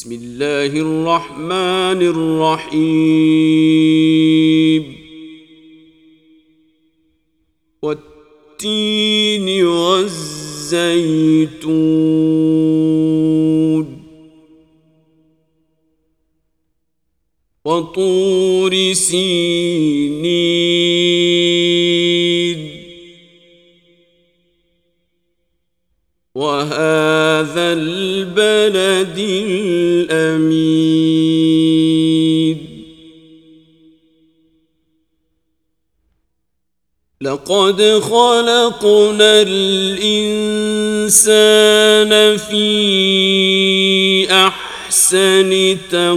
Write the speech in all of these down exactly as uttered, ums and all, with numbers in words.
بسم الله الرحمن الرحيم والتين والزيتون وطور سينين وهذا البلد الأمين لقد خلقنا الإنسان في أحسن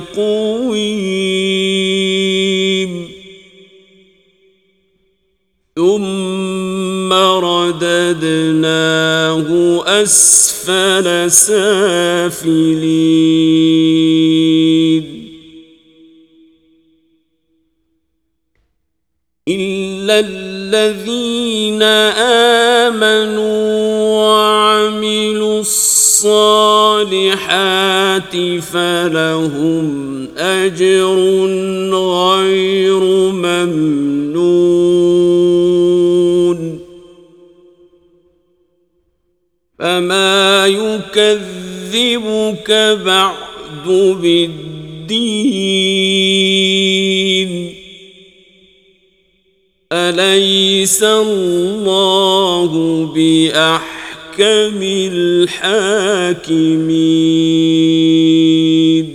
تقويم ثم رددناه أسفل سافلين إلا الذين آمنوا وعملوا الصالحات فلهم أجر غير ممنون فما يكذبك بعد بالدين أليس الله بأحكم الحاكمين